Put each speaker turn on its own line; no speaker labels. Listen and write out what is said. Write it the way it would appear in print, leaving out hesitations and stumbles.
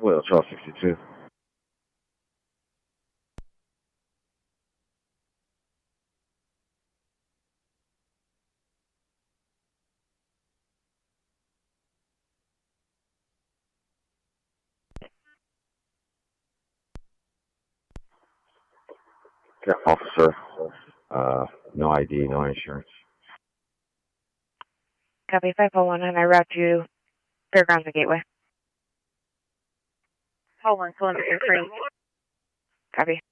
Well, 1262. Yeah, officer. No ID, no insurance.
Copy 501, and I route you Fairgrounds and Gateway. Hold on, telemetry free. Copy.